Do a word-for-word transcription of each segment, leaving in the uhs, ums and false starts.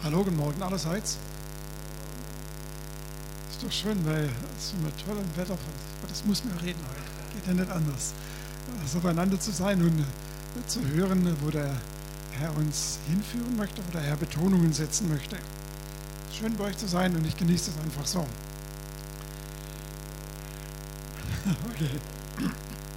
Hallo, guten Morgen allerseits. Ist doch schön, weil so mit tollem Wetter, das muss man reden heute, geht ja nicht anders. So beieinander zu sein und zu hören, wo der Herr uns hinführen möchte, wo der Herr Betonungen setzen möchte. Schön bei euch zu sein und ich genieße es einfach so. Okay.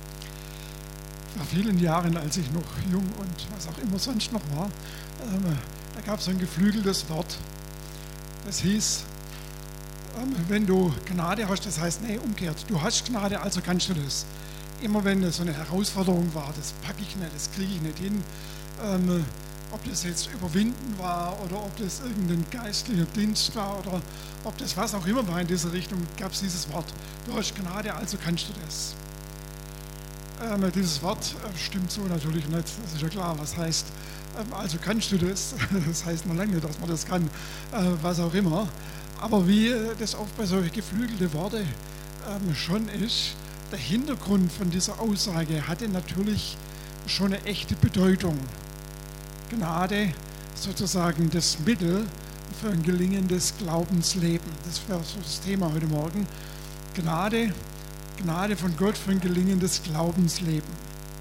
Vor vielen Jahren, als ich noch jung und was auch immer sonst noch war, ähm, da gab es so ein geflügeltes Wort. Das hieß, ähm, wenn du Gnade hast, das heißt, nee, umgekehrt, du hast Gnade, also kannst du das. Immer wenn so eine Herausforderung war, das packe ich nicht, das kriege ich nicht hin, ähm, ob das jetzt überwinden war oder ob das irgendein geistlicher Dienst war oder ob das was auch immer war in dieser Richtung, gab es dieses Wort. Du hast Gnade, also kannst du das. Ähm, dieses Wort äh, stimmt so natürlich nicht, das ist ja klar, was heißt, ähm, also kannst du das, das heißt noch lange nicht, dass man das kann, äh, was auch immer. Aber wie äh, das oft bei solchen geflügelten Worten ähm, schon ist, der Hintergrund von dieser Aussage hatte natürlich schon eine echte Bedeutung. Gnade sozusagen das Mittel für ein gelingendes Glaubensleben. Das wäre so das Thema heute Morgen. Gnade, Gnade von Gott für ein gelingendes Glaubensleben.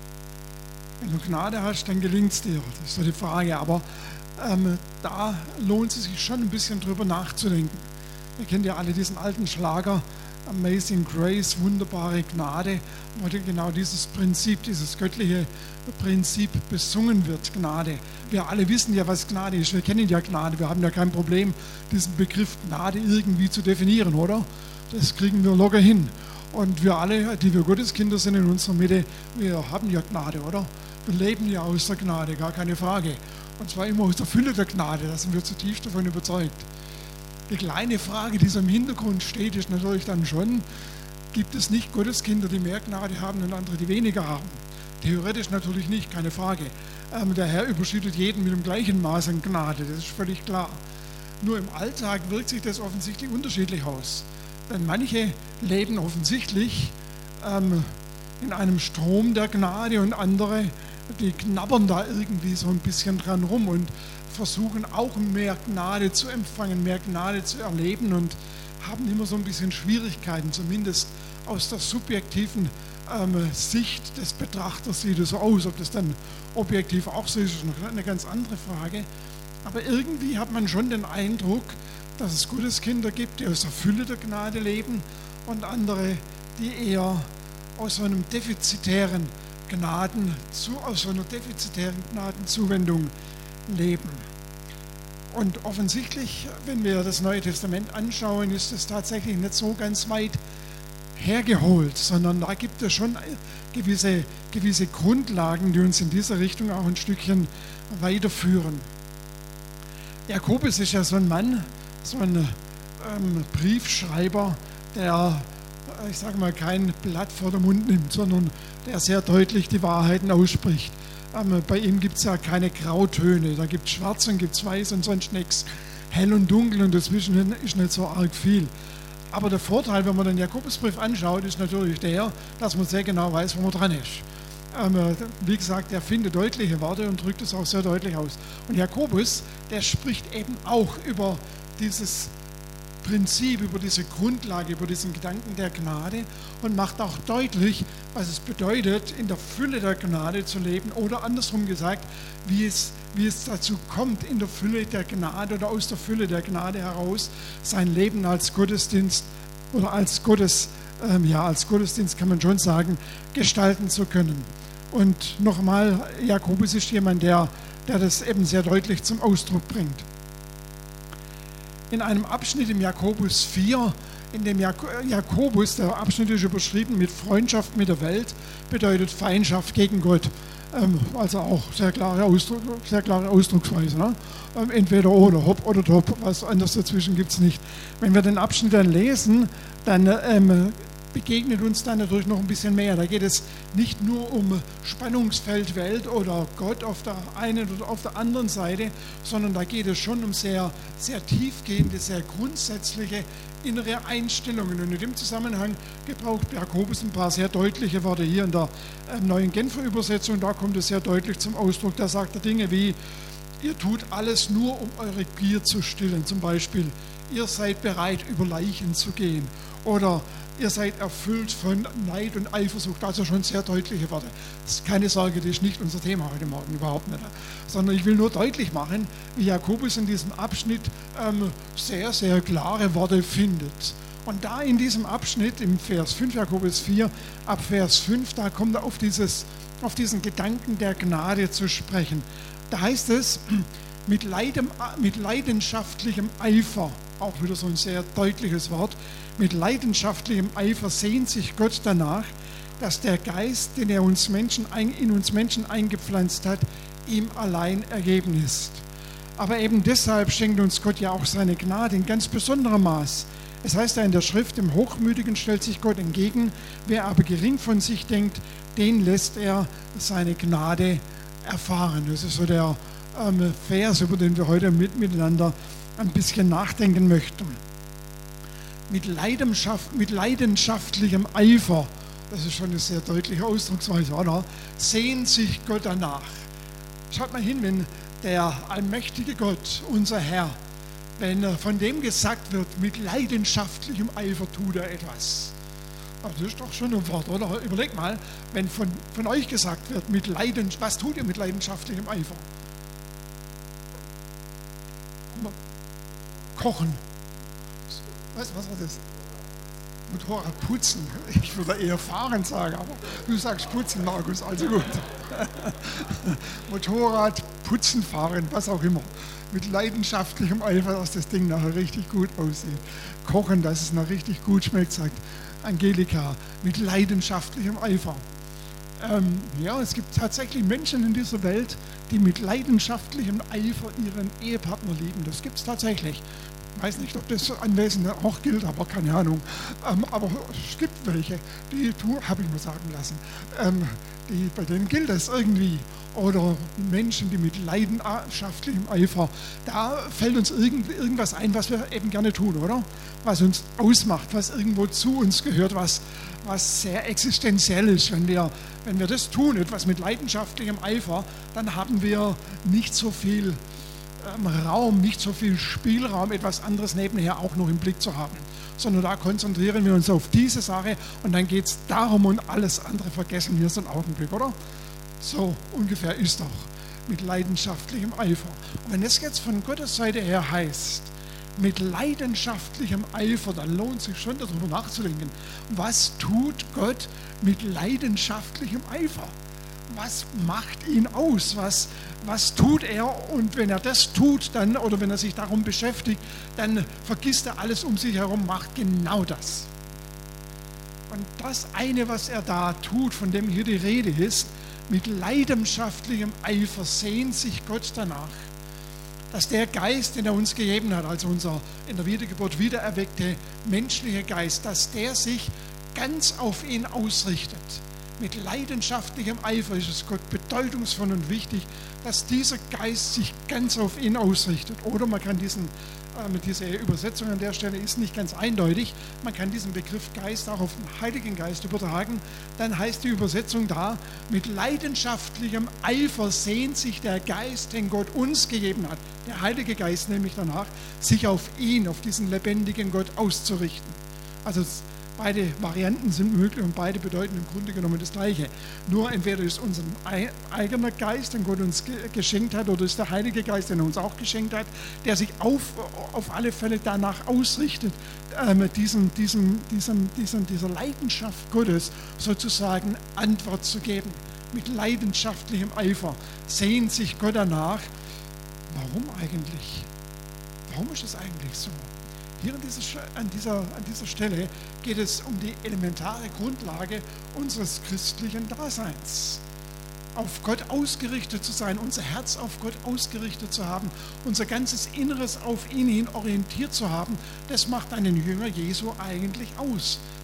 Wenn du Gnade hast, dann gelingt es dir. Das ist so die Frage. Aber ähm, da lohnt es sich schon ein bisschen drüber nachzudenken. Ihr kennt ja alle diesen alten Schlager, Amazing Grace, wunderbare Gnade, wo genau dieses Prinzip, dieses göttliche Prinzip besungen wird, Gnade. Wir alle wissen ja, was Gnade ist. Wir kennen ja Gnade. Wir haben ja kein Problem, diesen Begriff Gnade irgendwie zu definieren, oder? Das kriegen wir locker hin. Und wir alle, die wir Gotteskinder sind in unserer Mitte, wir haben ja Gnade, oder? Wir leben ja aus der Gnade, gar keine Frage. Und zwar immer aus der Fülle der Gnade, da sind wir zutiefst davon überzeugt. Die kleine Frage, die so im Hintergrund steht, ist natürlich dann schon, gibt es nicht Gotteskinder, die mehr Gnade haben und andere, die weniger haben? Theoretisch natürlich nicht, keine Frage. Ähm, der Herr überschüttet jeden mit dem gleichen Maß an Gnade, das ist völlig klar. Nur im Alltag wirkt sich das offensichtlich unterschiedlich aus. Denn manche leben offensichtlich ähm, in einem Strom der Gnade und andere, die knabbern da irgendwie so ein bisschen dran rum und versuchen auch mehr Gnade zu empfangen, mehr Gnade zu erleben und haben immer so ein bisschen Schwierigkeiten, zumindest aus der subjektiven ähm, Sicht des Betrachters sieht es so aus. Ob das dann objektiv auch so ist, ist noch eine ganz andere Frage. Aber irgendwie hat man schon den Eindruck, dass es Gotteskinder gibt, die aus der Fülle der Gnade leben und andere, die eher aus so einem defizitären Gnaden, zu, aus so einer defizitären Gnadenzuwendung leben. Und offensichtlich, wenn wir das Neue Testament anschauen, ist es tatsächlich nicht so ganz weit hergeholt, sondern da gibt es schon gewisse, gewisse Grundlagen, die uns in dieser Richtung auch ein Stückchen weiterführen. Jakobus ist ja so ein Mann, so ein ähm, Briefschreiber, der, ich sage mal, kein Blatt vor den Mund nimmt, sondern der sehr deutlich die Wahrheiten ausspricht. Ähm, bei ihm gibt es ja keine Grautöne, da gibt es schwarz und gibt es weiß und sonst nichts. Hell und dunkel und dazwischen ist nicht so arg viel. Aber der Vorteil, wenn man den Jakobusbrief anschaut, ist natürlich der, dass man sehr genau weiß, wo man dran ist. Ähm, wie gesagt, er findet deutliche Worte und drückt es auch sehr deutlich aus. Und Jakobus, der spricht eben auch über dieses Prinzip, über diese Grundlage, über diesen Gedanken der Gnade und macht auch deutlich, was es bedeutet, in der Fülle der Gnade zu leben oder andersrum gesagt, wie es, wie es dazu kommt, in der Fülle der Gnade oder aus der Fülle der Gnade heraus sein Leben als Gottesdienst oder als Gottes, ähm, ja, als Gottesdienst kann man schon sagen, gestalten zu können. Und nochmal, Jakobus ist jemand, der, der das eben sehr deutlich zum Ausdruck bringt. In einem Abschnitt im Jakobus vier, in dem Jakobus, der Abschnitt ist überschrieben mit Freundschaft mit der Welt, bedeutet Feindschaft gegen Gott. Ähm, also auch sehr klare, Ausdruck, sehr klare Ausdrucksweise. Ne? Ähm, entweder oder, hopp oder top, was anderes dazwischen gibt es nicht. Wenn wir den Abschnitt dann lesen, dann ähm, begegnet uns dann natürlich noch ein bisschen mehr. Da geht es nicht nur um Spannungsfeld Welt oder Gott auf der einen oder auf der anderen Seite, sondern da geht es schon um sehr, sehr tiefgehende, sehr grundsätzliche innere Einstellungen. Und in dem Zusammenhang gebraucht Jakobus ein paar sehr deutliche Worte. Hier in der äh, neuen Genfer Übersetzung, da kommt es sehr deutlich zum Ausdruck. Da sagt er Dinge wie: Ihr tut alles nur, um eure Gier zu stillen. Zum Beispiel, ihr seid bereit, über Leichen zu gehen. Oder ihr seid erfüllt von Neid und Eifersucht. Also schon sehr deutliche Worte. Keine Sorge, das ist nicht unser Thema heute Morgen, überhaupt nicht. Sondern ich will nur deutlich machen, wie Jakobus in diesem Abschnitt ähm, sehr, sehr klare Worte findet. Und da in diesem Abschnitt, im Vers fünf, Jakobus vier, ab Vers fünf, da kommt er auf, dieses, auf diesen Gedanken der Gnade zu sprechen. Da heißt es, mit, Leidem, mit leidenschaftlichem Eifer, auch wieder so ein sehr deutliches Wort, mit leidenschaftlichem Eifer sehnt sich Gott danach, dass der Geist, den er uns Menschen, in uns Menschen eingepflanzt hat, ihm allein ergeben ist. Aber eben deshalb schenkt uns Gott ja auch seine Gnade in ganz besonderem Maß. Es heißt ja in der Schrift, dem Hochmütigen stellt sich Gott entgegen, wer aber gering von sich denkt, den lässt er seine Gnade erfahren. Das ist so der ähm, Vers, über den wir heute mit, miteinander ein bisschen nachdenken möchten. Mit, Leidenschaft, mit leidenschaftlichem Eifer, das ist schon eine sehr deutliche Ausdrucksweise, oder? Sehnt sich Gott danach. Schaut mal hin, wenn der allmächtige Gott, unser Herr, wenn von dem gesagt wird, mit leidenschaftlichem Eifer tut er etwas. Das ist doch schon ein Wort, oder? Überlegt mal, wenn von, von euch gesagt wird, mit Leiden, was tut ihr mit leidenschaftlichem Eifer? Kochen. Was, was war das? Motorrad putzen. Ich würde eher fahren sagen, aber du sagst putzen, Markus, also gut. Motorrad, putzen, fahren, was auch immer. Mit leidenschaftlichem Eifer, dass das Ding nachher richtig gut aussieht. Kochen, dass es noch richtig gut schmeckt, sagt Angelika, mit leidenschaftlichem Eifer. Ähm, ja, es gibt tatsächlich Menschen in dieser Welt, die mit leidenschaftlichem Eifer ihren Ehepartner lieben. Das gibt es tatsächlich. Ich weiß nicht, ob das Anwesende auch gilt, aber keine Ahnung. Ähm, aber es gibt welche, die, habe ich mir sagen lassen, ähm, die, bei denen gilt das irgendwie. Oder Menschen, die mit leidenschaftlichem Eifer, da fällt uns irgend, irgendwas ein, was wir eben gerne tun, oder? Was uns ausmacht, was irgendwo zu uns gehört, was, was sehr existenziell ist. Wenn wir, wenn wir das tun, etwas mit leidenschaftlichem Eifer, dann haben wir nicht so viel ähm, Raum, nicht so viel Spielraum, etwas anderes nebenher auch noch im Blick zu haben. Sondern da konzentrieren wir uns auf diese Sache und dann geht es darum und alles andere vergessen wir so einen Augenblick, oder? So ungefähr ist doch mit leidenschaftlichem Eifer. Und wenn das jetzt von Gottes Seite her heißt, mit leidenschaftlichem Eifer, dann lohnt sich schon darüber nachzudenken. Was tut Gott mit leidenschaftlichem Eifer? Was macht ihn aus? Was, was tut er? Und wenn er das tut, dann, oder wenn er sich darum beschäftigt, dann vergisst er alles um sich herum, macht genau das. Und das eine, was er da tut, von dem hier die Rede ist, mit leidenschaftlichem Eifer sehnt sich Gott danach, dass der Geist, den er uns gegeben hat, also unser in der Wiedergeburt wiedererweckte menschliche Geist, dass der sich ganz auf ihn ausrichtet. Mit leidenschaftlichem Eifer ist es Gott bedeutungsvoll und wichtig, dass dieser Geist sich ganz auf ihn ausrichtet. Oder man kann diesen, äh, diese Übersetzung an der Stelle ist nicht ganz eindeutig, man kann diesen Begriff Geist auch auf den Heiligen Geist übertragen. Dann heißt die Übersetzung da, mit leidenschaftlichem Eifer sehnt sich der Geist, den Gott uns gegeben hat, der Heilige Geist nämlich danach, sich auf ihn, auf diesen lebendigen Gott auszurichten. Also beide Varianten sind möglich und beide bedeuten im Grunde genommen das Gleiche. Nur entweder ist unser eigener Geist, den Gott uns geschenkt hat, oder ist der Heilige Geist, den er uns auch geschenkt hat, der sich auf, auf alle Fälle danach ausrichtet, ähm, diesem, diesem, diesem, diesem, dieser Leidenschaft Gottes sozusagen Antwort zu geben. Mit leidenschaftlichem Eifer sehnt sich Gott danach. Warum eigentlich? Warum ist es eigentlich so? Hier an dieser, an, dieser, an dieser Stelle geht es um die elementare Grundlage unseres christlichen Daseins. Auf Gott ausgerichtet zu sein, unser Herz auf Gott ausgerichtet zu haben, unser ganzes Inneres auf ihn hin orientiert zu haben, das macht einen Jünger Jesu eigentlich aus.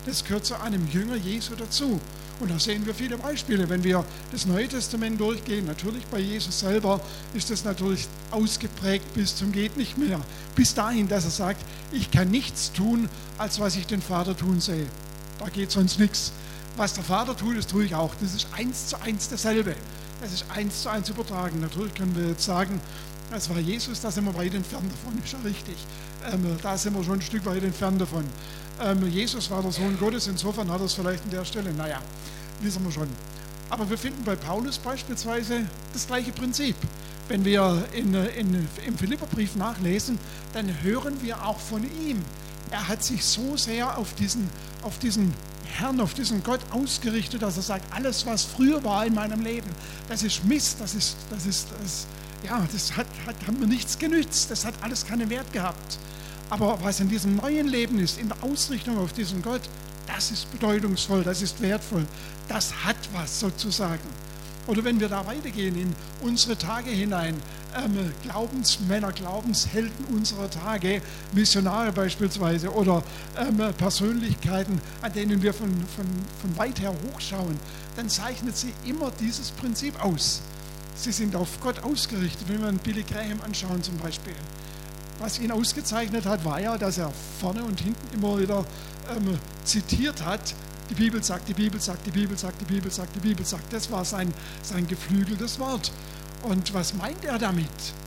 Das gehört zu einem Jünger Jesu dazu. Und da sehen wir viele Beispiele. Wenn wir das Neue Testament durchgehen, natürlich bei Jesus selber ist das natürlich ausgeprägt bis zum geht nicht mehr. Bis dahin, dass er sagt, ich kann nichts tun, als was ich den Vater tun sehe. Da geht sonst nichts. Was der Vater tut, das tue ich auch. Das ist eins zu eins dasselbe. Das ist eins zu eins übertragen. Natürlich können wir jetzt sagen, das war Jesus, da sind wir weit entfernt davon, ist ja richtig. Ähm, da sind wir schon ein Stück weit entfernt davon. Ähm, Jesus war der Sohn Gottes, insofern hat er es vielleicht an der Stelle, naja, wissen wir schon. Aber wir finden bei Paulus beispielsweise das gleiche Prinzip. Wenn wir in, in, im Philipperbrief nachlesen, dann hören wir auch von ihm. Er hat sich so sehr auf diesen, auf diesen Herrn, auf diesen Gott ausgerichtet, dass er sagt, alles, was früher war in meinem Leben, das ist Mist, das ist, das ist, das, ja, das hat, hat, hat mir nichts genützt, das hat alles keinen Wert gehabt. Aber was in diesem neuen Leben ist, in der Ausrichtung auf diesen Gott, das ist bedeutungsvoll, das ist wertvoll, das hat was sozusagen. Oder wenn wir da weitergehen in unsere Tage hinein, ähm, Glaubensmänner, Glaubenshelden unserer Tage, Missionare beispielsweise oder ähm, Persönlichkeiten, an denen wir von, von, von weit her hochschauen, dann zeichnet sie immer dieses Prinzip aus. Sie sind auf Gott ausgerichtet, wenn wir einen Billy Graham anschauen zum Beispiel. Was ihn ausgezeichnet hat, war ja, dass er vorne und hinten immer wieder ähm, zitiert hat, die Bibel sagt, die Bibel sagt, die Bibel sagt, die Bibel sagt, die Bibel sagt. Das war sein, sein geflügeltes Wort. Und was meint er damit?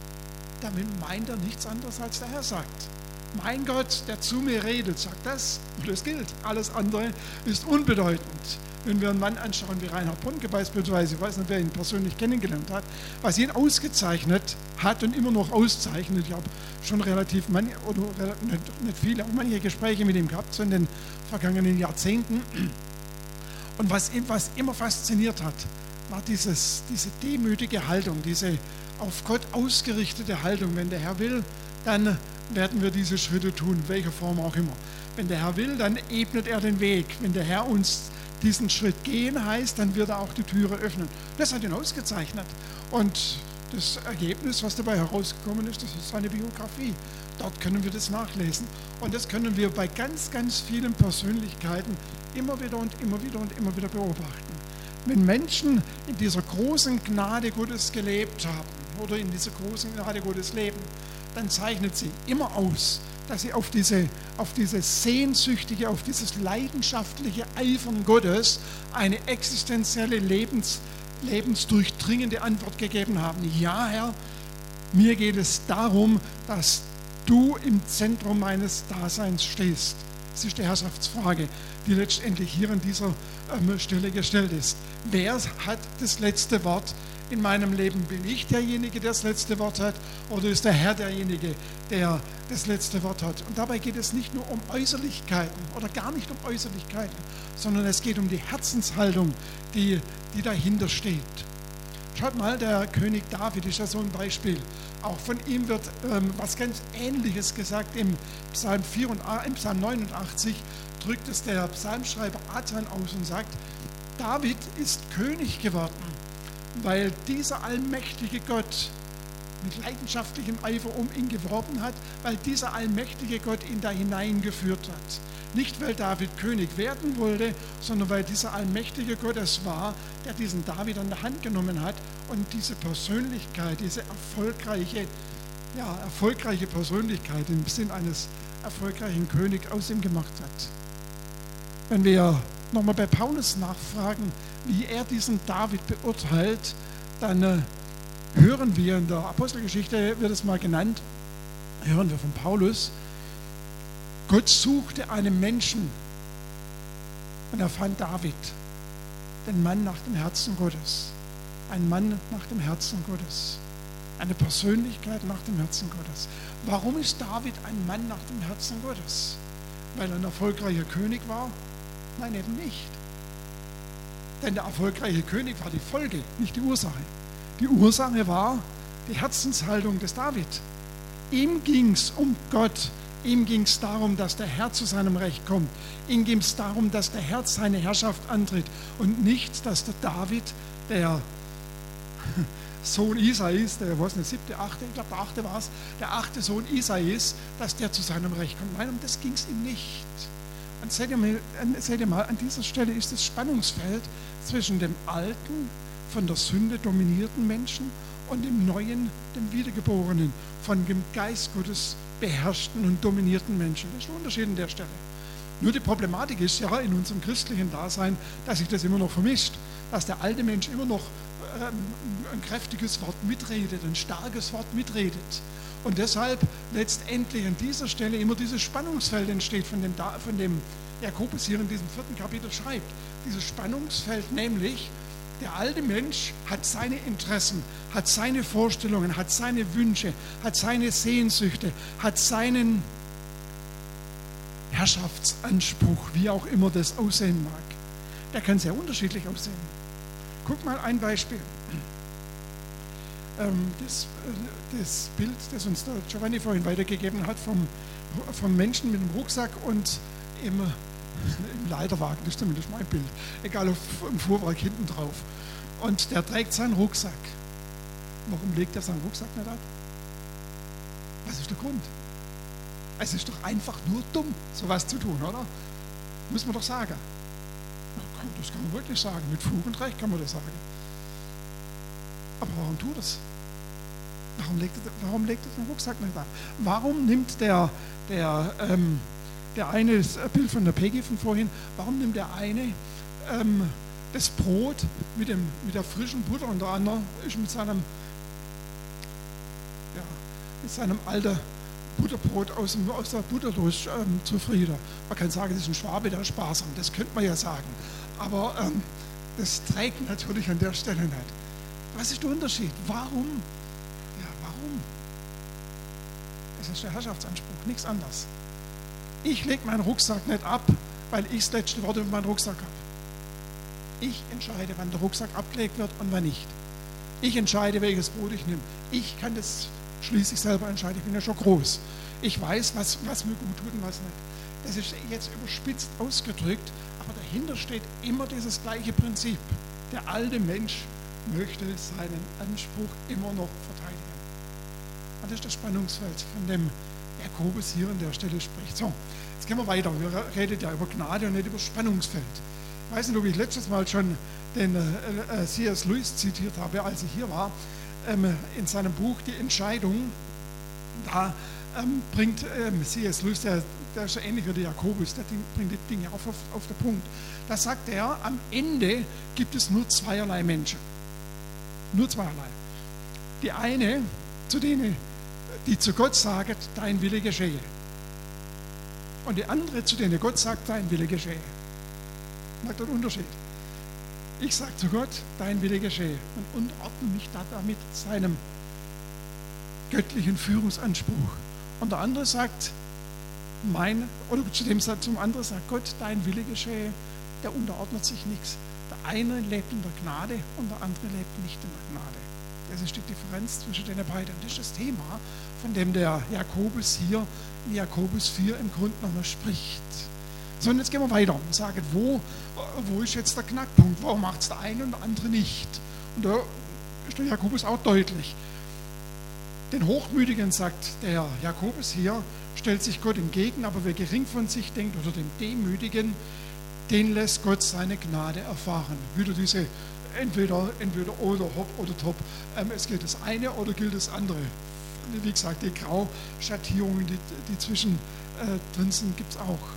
Damit meint er nichts anderes, als der Herr sagt. Mein Gott, der zu mir redet, sagt das und das gilt. Alles andere ist unbedeutend. Wenn wir einen Mann anschauen wie Reinhard Bonnke beispielsweise, ich weiß nicht, wer ihn persönlich kennengelernt hat, was ihn ausgezeichnet hat und immer noch auszeichnet, ich habe schon relativ, manche, oder nicht, nicht viele, aber manche Gespräche mit ihm gehabt, so in den vergangenen Jahrzehnten. Und was ihn was immer fasziniert hat, war dieses, diese demütige Haltung, diese auf Gott ausgerichtete Haltung. Wenn der Herr will, dann werden wir diese Schritte tun, in welcher Form auch immer. Wenn der Herr will, dann ebnet er den Weg. Wenn der Herr uns diesen Schritt gehen heißt, dann wird er auch die Türe öffnen. Das hat ihn ausgezeichnet. Und das Ergebnis, was dabei herausgekommen ist, das ist seine Biografie. Dort können wir das nachlesen. Und das können wir bei ganz, ganz vielen Persönlichkeiten immer wieder und immer wieder und immer wieder beobachten. Wenn Menschen in dieser großen Gnade Gottes gelebt haben oder in dieser großen Gnade Gottes leben, dann zeichnet sie immer aus, dass sie auf diese, auf diese sehnsüchtige, auf dieses leidenschaftliche Eifern Gottes eine existenzielle, Lebens, lebensdurchdringende Antwort gegeben haben. Ja, Herr, mir geht es darum, dass du im Zentrum meines Daseins stehst. Das ist die Herrschaftsfrage, die letztendlich hier an dieser ähm, Stelle gestellt ist. Wer hat das letzte Wort in meinem Leben? Bin ich derjenige, der das letzte Wort hat, oder ist der Herr derjenige, der das letzte Wort hat? Und dabei geht es nicht nur um Äußerlichkeiten oder gar nicht um Äußerlichkeiten, sondern es geht um die Herzenshaltung, die, die dahinter steht. Schaut mal, der König David ist ja so ein Beispiel. Auch von ihm wird ähm, was ganz Ähnliches gesagt im Psalm, vier und, im Psalm neunundachtzig, drückt es der Psalmschreiber Athan aus und sagt, David ist König geworden, weil dieser allmächtige Gott mit leidenschaftlichem Eifer um ihn geworben hat, weil dieser allmächtige Gott ihn da hineingeführt hat. Nicht, weil David König werden wollte, sondern weil dieser allmächtige Gott es war, der diesen David an der Hand genommen hat und diese Persönlichkeit, diese erfolgreiche, ja, erfolgreiche Persönlichkeit im Sinn eines erfolgreichen Königs aus ihm gemacht hat. Wenn wir nochmal bei Paulus nachfragen, wie er diesen David beurteilt, dann äh, hören wir in der Apostelgeschichte, wird es mal genannt, hören wir von Paulus, Gott suchte einen Menschen und er fand David, den Mann nach dem Herzen Gottes. Ein Mann nach dem Herzen Gottes. Eine Persönlichkeit nach dem Herzen Gottes. Warum ist David ein Mann nach dem Herzen Gottes? Weil er ein erfolgreicher König war? Nein, eben nicht. Denn der erfolgreiche König war die Folge, nicht die Ursache. Die Ursache war die Herzenshaltung des David. Ihm ging es um Gott. Ihm ging es darum, dass der Herr zu seinem Recht kommt. Ihm ging es darum, dass der Herr seine Herrschaft antritt und nicht, dass der David, der Sohn Isais, der was nicht, siebte, achte, ich glaube der achte war es, der achte Sohn Isais, dass der zu seinem Recht kommt. Nein, um das ging es ihm nicht. Und seht ihr, mal, seht ihr mal, an dieser Stelle ist das Spannungsfeld zwischen dem alten, von der Sünde dominierten Menschen und dem neuen, dem Wiedergeborenen, von dem Geist Gottes beherrschten und dominierten Menschen. Das ist der Unterschied an der Stelle. Nur die Problematik ist ja in unserem christlichen Dasein, dass sich das immer noch vermischt, dass der alte Mensch immer noch ähm, ein kräftiges Wort mitredet, ein starkes Wort mitredet. Und deshalb letztendlich an dieser Stelle immer dieses Spannungsfeld entsteht, von dem, von dem Jakobus hier in diesem vierten Kapitel schreibt. Dieses Spannungsfeld nämlich, der alte Mensch hat seine Interessen, hat seine Vorstellungen, hat seine Wünsche, hat seine Sehnsüchte, hat seinen Herrschaftsanspruch, wie auch immer das aussehen mag. Der kann sehr unterschiedlich aussehen. Guck mal ein Beispiel. Ähm, das, das Bild, das uns der Giovanni vorhin weitergegeben hat, vom, vom Menschen mit dem Rucksack und im, im Leiterwagen, das ist zumindest mein Bild, egal auf im Fuhrwerk hinten drauf. Und der trägt seinen Rucksack. Warum legt er seinen Rucksack nicht ab? Was ist der Grund? Es ist doch einfach nur dumm, sowas zu tun, oder? Muss man doch sagen. Das kann man wirklich sagen. Mit Fug und Recht kann man das sagen. Aber warum tut es? Warum legt er, warum legt er den Rucksack nicht ab? Warum nimmt der, der, ähm, der eine, das Bild von der Peggy von vorhin, warum nimmt der eine ähm, das Brot mit, dem, mit der frischen Butter und der andere ist mit seinem, ja, mit seinem alten Butterbrot aus, dem, aus der Butterdose ähm, zufrieden? Man kann sagen, das ist ein Schwabe, der ist sparsam, das könnte man ja sagen. Aber ähm, das trägt natürlich an der Stelle nicht. Was ist der Unterschied? Warum? Ja, warum? Es ist der Herrschaftsanspruch, nichts anderes. Ich lege meinen Rucksack nicht ab, weil ich das letzte Wort über meinen Rucksack habe. Ich entscheide, wann der Rucksack abgelegt wird und wann nicht. Ich entscheide, welches Brot ich nehme. Ich kann das schließlich selber entscheiden. Ich bin ja schon groß. Ich weiß, was, was mir gut tut und was nicht. Das ist jetzt überspitzt ausgedrückt, aber dahinter steht immer dieses gleiche Prinzip. Der alte Mensch möchte seinen Anspruch immer noch verteidigen. Und das ist das Spannungsfeld, von dem Jakobus hier an der Stelle spricht. So, jetzt gehen wir weiter. Wir reden ja über Gnade und nicht über Spannungsfeld. Ich weiß nicht, ob ich letztes Mal schon den äh, äh, C S Lewis zitiert habe, als ich hier war, ähm, in seinem Buch Die Entscheidung. Da ähm, bringt ähm, C S Lewis, der, der ist so ähnlich wie der Jakobus, der bringt die Dinge auf, auf, auf den Punkt. Da sagt er, am Ende gibt es nur zweierlei Menschen. Nur zweierlei. Die eine, zu denen, die zu Gott sagt, dein Wille geschehe. Und die andere, zu denen Gott sagt, dein Wille geschehe. Merkt ihr den Unterschied? Ich sage zu Gott, dein Wille geschehe und unterordne mich damit seinem göttlichen Führungsanspruch. Und der andere sagt, mein, oder zu dem zum anderen sagt Gott, dein Wille geschehe, der unterordnet sich nichts. Der eine lebt in der Gnade und der andere lebt nicht in der Gnade. Das ist die Differenz zwischen den beiden. Das ist das Thema, von dem der Jakobus hier in Jakobus vier im Grunde nochmal spricht. So, und jetzt gehen wir weiter und sagen, wo, wo ist jetzt der Knackpunkt? Warum macht es der eine und der andere nicht? Und da ist der Jakobus auch deutlich. Den Hochmütigen, sagt der Jakobus hier, stellt sich Gott entgegen, aber wer gering von sich denkt, oder dem Demütigen, den lässt Gott seine Gnade erfahren. Wieder diese entweder, entweder oder, hopp oder top. Ähm, es gilt das eine oder gilt das andere. Wie gesagt, die Grauschattierungen, die, die zwischen äh, drin sind, gibt es auch.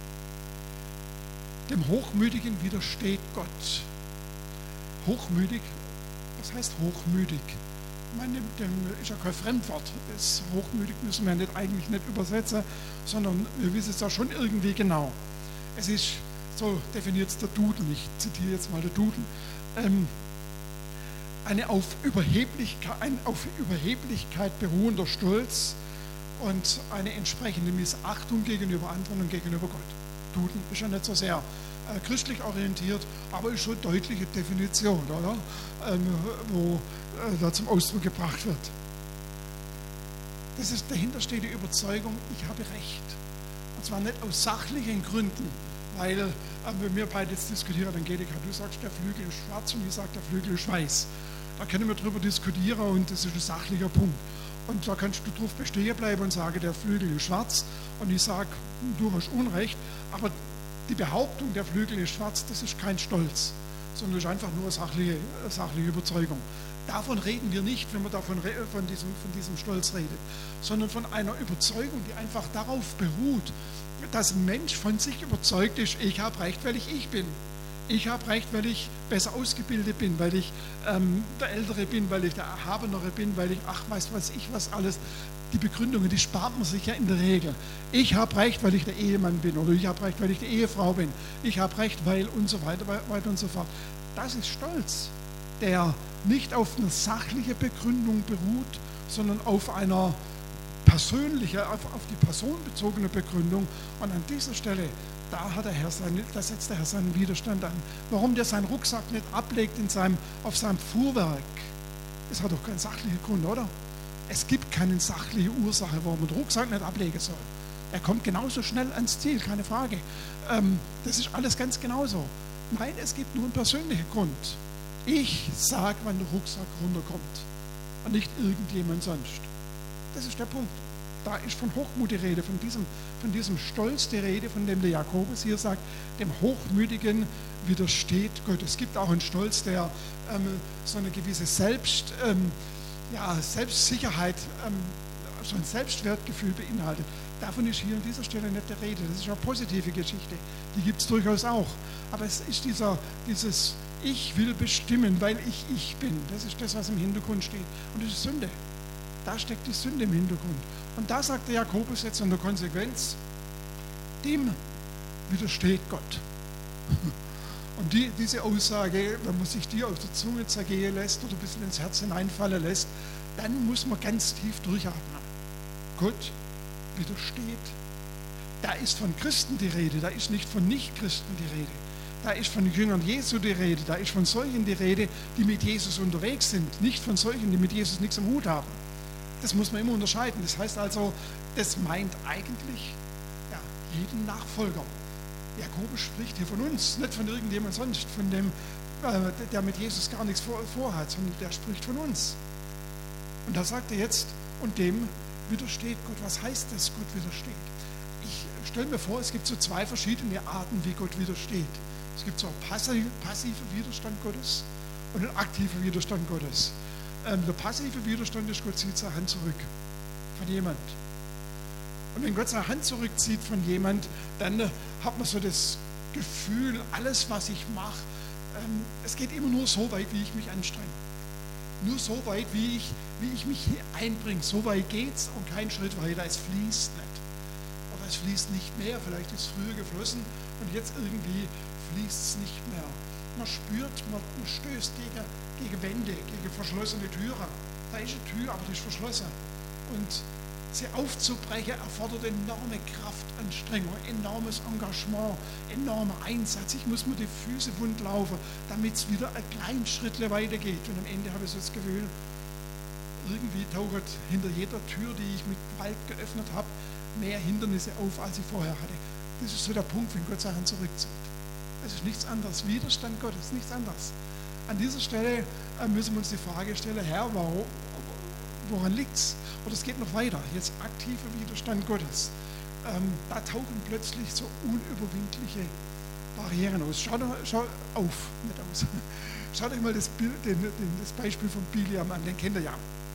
Dem Hochmütigen widersteht Gott. Hochmütig, was heißt hochmütig? Ich meine, dem ist ja kein Fremdwort. Das hochmütig müssen wir nicht, eigentlich nicht übersetzen, sondern wir wissen es ja schon irgendwie genau. Es ist, so definiert es der Duden, ich zitiere jetzt mal den Duden, ähm, eine auf Überheblichkeit, ein auf Überheblichkeit beruhender Stolz und eine entsprechende Missachtung gegenüber anderen und gegenüber Gott. Duden ist ja nicht so sehr äh, christlich orientiert, aber ist schon eine deutliche Definition, oder? Ähm, wo äh, da zum Ausdruck gebracht wird. Das ist, dahinter steht die Überzeugung, ich habe Recht. Und zwar nicht aus sachlichen Gründen, weil, äh, wenn wir beide jetzt diskutieren, Angelika, du sagst, der Flügel ist schwarz und ich sage, der Flügel ist weiß. Da können wir drüber diskutieren und das ist ein sachlicher Punkt. Und da kannst du drauf bestehen bleiben und sagen, der Flügel ist schwarz und ich sage, du hast Unrecht, aber Die Behauptung, der Flügel ist schwarz, das ist kein Stolz, sondern das ist einfach nur sachliche, sachliche Überzeugung. Davon reden wir nicht, wenn man davon von diesem, von diesem Stolz redet, sondern von einer Überzeugung, die einfach darauf beruht, dass ein Mensch von sich überzeugt ist, ich habe Recht, weil ich ich bin. Ich habe Recht, weil ich besser ausgebildet bin, weil ich ähm, der Ältere bin, weil ich der Erhabenere bin, weil ich, ach, weiß was ich, was alles. Die Begründungen, die spart man sich ja in der Regel. Ich habe Recht, weil ich der Ehemann bin, oder ich habe Recht, weil ich die Ehefrau bin. Ich habe Recht, weil und so weiter, weiter und so fort. Das ist Stolz, der nicht auf einer sachlichen Begründung beruht, sondern auf einer persönlichen, auf, auf die Person bezogene Begründung. Und an dieser Stelle, da, hat der Herr seine, da setzt der Herr seinen Widerstand an. Warum der seinen Rucksack nicht ablegt in seinem, auf seinem Fuhrwerk, das hat doch keinen sachlichen Grund, oder? Es gibt keine sachliche Ursache, warum man den Rucksack nicht ablegen soll. Er kommt genauso schnell ans Ziel, keine Frage. Ähm, das ist alles ganz genauso. Nein, es gibt nur einen persönlichen Grund. Ich sage, wann der Rucksack runterkommt und nicht irgendjemand sonst. Das ist der Punkt. Da ist von Hochmut die Rede, von diesem, von diesem Stolz die Rede, von dem der Jakobus hier sagt, dem Hochmütigen widersteht Gott. Es gibt auch einen Stolz, der ähm, so eine gewisse Selbst, ähm, ja, Selbstsicherheit, ähm, so ein Selbstwertgefühl beinhaltet. Davon ist hier an dieser Stelle nicht die Rede. Das ist eine positive Geschichte. Die gibt es durchaus auch. Aber es ist dieser, dieses Ich will bestimmen, weil ich ich bin. Das ist das, was im Hintergrund steht. Und das ist Sünde. Da steckt die Sünde im Hintergrund. Und da sagt der Jakobus jetzt in der Konsequenz, dem widersteht Gott. Und die, diese Aussage, wenn man sich die auf der Zunge zergehen lässt oder ein bisschen ins Herz hineinfallen lässt, dann muss man ganz tief durchatmen. Gott widersteht. Da ist von Christen die Rede, da ist nicht von Nichtchristen die Rede. Da ist von Jüngern Jesu die Rede, da ist von solchen die Rede, die mit Jesus unterwegs sind, nicht von solchen, die mit Jesus nichts am Hut haben. Das muss man immer unterscheiden. Das heißt also, das meint eigentlich ja, jeden Nachfolger. Jakobus spricht hier von uns, nicht von irgendjemand sonst, von dem, äh, der mit Jesus gar nichts vor, vorhat, sondern der spricht von uns. Und da sagt er jetzt, und dem widersteht Gott. Was heißt das, Gott widersteht? Ich stelle mir vor, es gibt so zwei verschiedene Arten, wie Gott widersteht. Es gibt so einen passiven Widerstand Gottes und einen aktiven Widerstand Gottes. Ähm, der passive Widerstand ist, Gott zieht seine Hand zurück von jemand. Und wenn Gott seine Hand zurückzieht von jemand, dann äh, hat man so das Gefühl, alles, was ich mache, ähm, es geht immer nur so weit, wie ich mich anstrenge. Nur so weit, wie ich, wie ich mich hier einbringe. So weit geht's und kein Schritt weiter. Es fließt nicht. Oder es fließt nicht mehr. Vielleicht ist es früher geflossen und jetzt irgendwie fließt es nicht mehr. Man spürt, man, man stößt gegen, gegen Wände, gegen verschlossene Türen. Da ist eine Tür, aber die ist verschlossen. Und sie aufzubrechen erfordert enorme Kraftanstrengung, enormes Engagement, enormer Einsatz. Ich muss mir die Füße wund laufen, damit es wieder ein kleinen Schritt weitergeht. Und am Ende habe ich so das Gefühl, irgendwie taucht hinter jeder Tür, die ich mit Gewalt geöffnet habe, mehr Hindernisse auf, als ich vorher hatte. Das ist so der Punkt, wenn Gott Sachen zurückzieht. Das ist nichts anderes. Widerstand Gottes, nichts anderes. An dieser Stelle müssen wir uns die Frage stellen, Herr, warum, woran liegt es? Oder es geht noch weiter. Jetzt aktiver Widerstand Gottes. Ähm, da tauchen plötzlich so unüberwindliche Barrieren aus. Schaut, schaut auf, nicht aus. Schaut euch mal das, Bild, den, den, das Beispiel von Biliam an, den kennt ihr ja.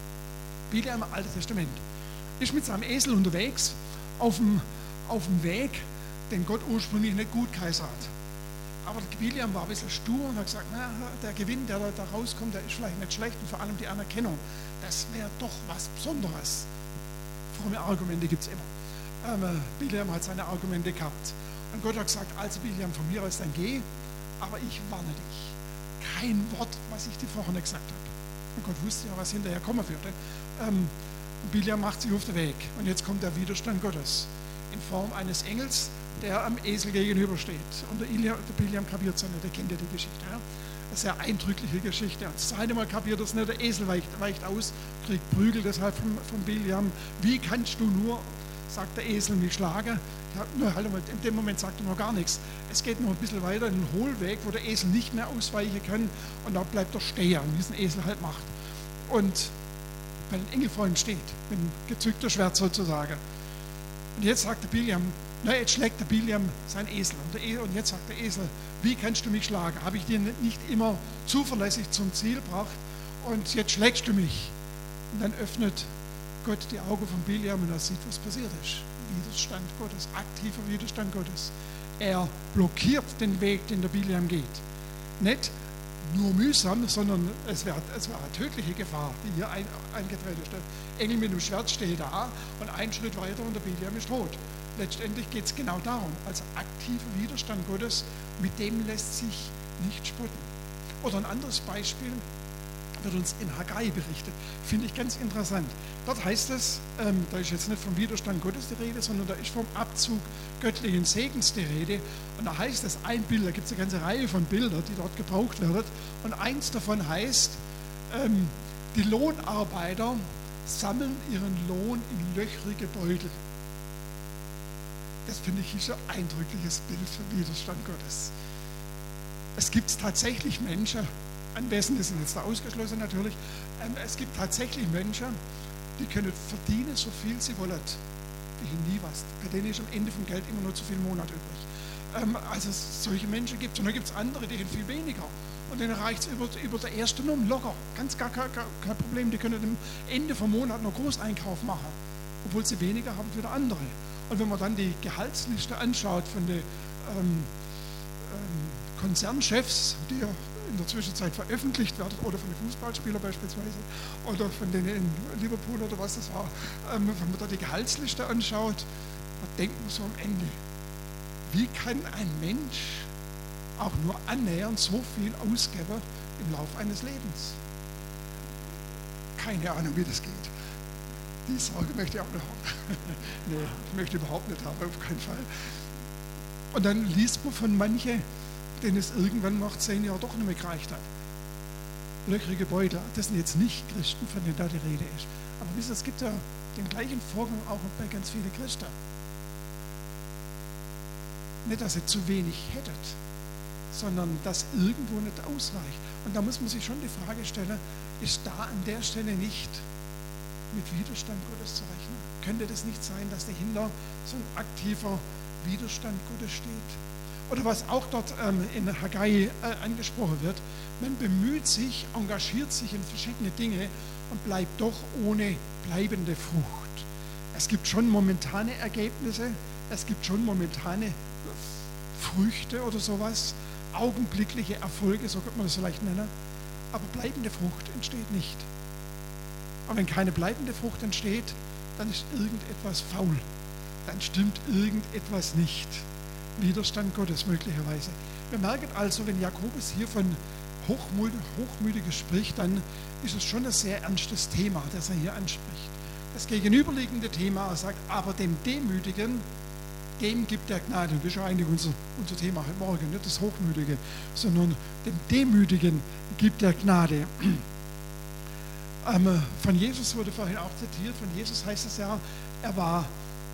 Biliam im Alten Testament ist mit seinem Esel unterwegs auf dem, auf dem Weg, den Gott ursprünglich nicht gut geheißen hat. Aber Biliam war ein bisschen stur und hat gesagt, na, der Gewinn, der da rauskommt, der ist vielleicht nicht schlecht und vor allem die Anerkennung, das wäre doch was Besonderes. Fromme Argumente gibt es immer. Ähm, Biliam hat seine Argumente gehabt. Und Gott hat gesagt, also Biliam, von mir aus dann geh, aber ich warne dich. Kein Wort, was ich dir vorher nicht gesagt habe. Und Gott wusste ja, was hinterher kommen würde. Ähm, und Biliam macht sich auf den Weg. Und jetzt kommt der Widerstand Gottes in Form eines Engels, der am Esel gegenübersteht. Und der, Ilia, der Biliam kapiert es nicht, der kennt ja die Geschichte. Ja? Eine sehr eindrückliche Geschichte. Und das zweite Mal kapiert er es nicht, der Esel weicht, weicht aus, kriegt Prügel deshalb von, von Biliam. Wie kannst du nur, sagt der Esel, mich schlagen? Ja, nur, halt mal, in dem Moment sagt er noch gar nichts. Es geht noch ein bisschen weiter in den Hohlweg, wo der Esel nicht mehr ausweichen kann. Und da bleibt er stehen, wie es ein Esel halt macht. Und weil ein Engel vor ihm steht, mit einem gezückten Schwert sozusagen. Und jetzt sagt der Biliam, Na, jetzt schlägt der Biliam sein Esel. Und, der Esel. und jetzt sagt der Esel, wie kannst du mich schlagen? Habe ich dir nicht immer zuverlässig zum Ziel gebracht und jetzt schlägst du mich? Und dann öffnet Gott die Augen von Biliam und er sieht, was passiert ist. Widerstand Gottes, aktiver Widerstand Gottes. Er blockiert den Weg, den der Biliam geht. Nicht nur mühsam, sondern es war, es war eine tödliche Gefahr, die hier ein, eingetreten ist. Der Engel mit dem Schwert steht da und einen Schritt weiter und der Biliam ist tot. Letztendlich geht es genau darum, also aktiver Widerstand Gottes, mit dem lässt sich nicht spotten. Oder ein anderes Beispiel wird uns in Haggai berichtet, finde ich ganz interessant. Dort heißt es, ähm, da ist jetzt nicht vom Widerstand Gottes die Rede, sondern da ist vom Abzug göttlichen Segens die Rede. Und da heißt es ein Bild, da gibt es eine ganze Reihe von Bildern, die dort gebraucht werden. Und eins davon heißt, ähm, die Lohnarbeiter sammeln ihren Lohn in löchrige Beutel. Das finde ich ein eindrückliches Bild für Widerstand Gottes. Es gibt tatsächlich Menschen, Anwesende sind jetzt da ausgeschlossen natürlich, ähm, es gibt tatsächlich Menschen, die können verdienen, so viel sie wollen. Die haben nie was. Bei denen ist am Ende vom Geld immer nur zu viel Monat übrig. Ähm, also solche Menschen gibt es. Und dann gibt es andere, die haben viel weniger. Und denen reicht es über, über der ersten um locker. Ganz gar kein, kein Problem. Die können am Ende vom Monat noch Großeinkauf machen, obwohl sie weniger haben wie der andere. Und wenn man dann die Gehaltsliste anschaut von den ähm, ähm, Konzernchefs, die ja in der Zwischenzeit veröffentlicht werden, oder von den Fußballspielern beispielsweise, oder von denen in Liverpool oder was das war, ähm, wenn man da die Gehaltsliste anschaut, dann denkt man so am Ende, wie kann ein Mensch auch nur annähernd so viel ausgeben im Laufe eines Lebens? Keine Ahnung, wie das geht. Die Sorge möchte ich auch nicht haben. Nee, ich möchte überhaupt nicht haben, auf keinen Fall. Und dann liest man von manchen, denen es irgendwann nach zehn Jahren doch nicht mehr gereicht hat. Löchrige Beutel, das sind jetzt nicht Christen, von denen da die Rede ist. Aber wisst ihr, es gibt ja den gleichen Vorgang auch bei ganz vielen Christen. Nicht, dass ihr zu wenig hättet, sondern dass irgendwo nicht ausreicht. Und da muss man sich schon die Frage stellen, ist da an der Stelle nicht mit Widerstand Gottes zu rechnen? Könnte das nicht sein, dass dahinter so ein aktiver Widerstand Gottes steht? Oder was auch dort ähm, in Haggai äh, angesprochen wird, man bemüht sich, engagiert sich in verschiedene Dinge und bleibt doch ohne bleibende Frucht. Es gibt schon momentane Ergebnisse, es gibt schon momentane Früchte oder sowas, augenblickliche Erfolge, so könnte man das vielleicht nennen, aber bleibende Frucht entsteht nicht. Aber wenn keine bleibende Frucht entsteht, dann ist irgendetwas faul, dann stimmt irgendetwas nicht. Widerstand Gottes möglicherweise. Wir merken also, wenn Jakobus hier von Hochmut, Hochmütige spricht, dann ist es schon ein sehr ernstes Thema, das er hier anspricht. Das gegenüberliegende Thema, er sagt, aber dem Demütigen, dem gibt er Gnade. Und das ist ja eigentlich unser, unser Thema heute Morgen, nicht das Hochmütige, sondern dem Demütigen gibt er Gnade. Ähm, von Jesus wurde vorhin auch zitiert, von Jesus heißt es ja, er war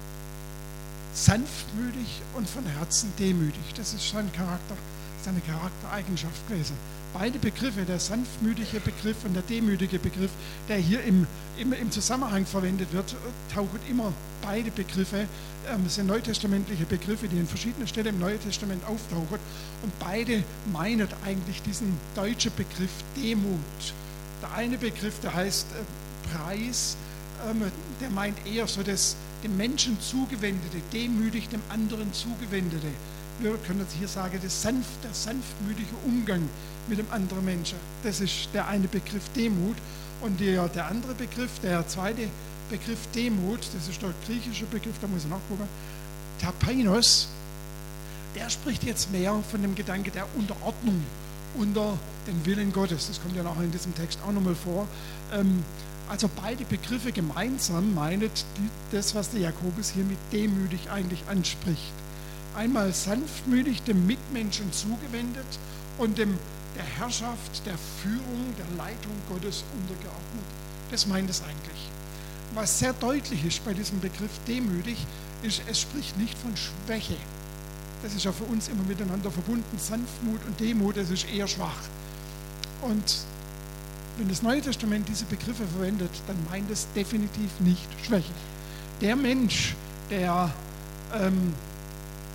sanftmütig und von Herzen demütig. Das ist sein Charakter, seine Charaktereigenschaft gewesen. Beide Begriffe, der sanftmütige Begriff und der demütige Begriff, der hier im, im, im Zusammenhang verwendet wird, tauchen immer beide Begriffe, ähm, das sind neutestamentliche Begriffe, die an verschiedenen Stellen im Neuen Testament auftauchen und beide meinen eigentlich diesen deutschen Begriff Demut. Der eine Begriff, der heißt äh, Preis, ähm, der meint eher so das dem Menschen zugewendete, demütig dem anderen zugewendete. Wir können jetzt hier sagen, das sanft, der sanftmütige Umgang mit dem anderen Menschen. Das ist der eine Begriff Demut. Und der, der andere Begriff, der zweite Begriff Demut, das ist der griechische Begriff, da muss ich nachgucken, Tapainos, der spricht jetzt mehr von dem Gedanke der Unterordnung unter den Willen Gottes. Das kommt ja nachher in diesem Text auch nochmal vor. Ähm, Also beide Begriffe gemeinsam meint die, das, was der Jakobus hier mit demütig eigentlich anspricht. Einmal sanftmütig dem Mitmenschen zugewendet und dem, der Herrschaft, der Führung, der Leitung Gottes untergeordnet. Das meint es eigentlich. Was sehr deutlich ist bei diesem Begriff demütig, ist, es spricht nicht von Schwäche. Das ist ja für uns immer miteinander verbunden. Sanftmut und Demut, das ist eher schwach. Und wenn das Neue Testament diese Begriffe verwendet, dann meint es definitiv nicht Schwäche. Der Mensch, der ähm,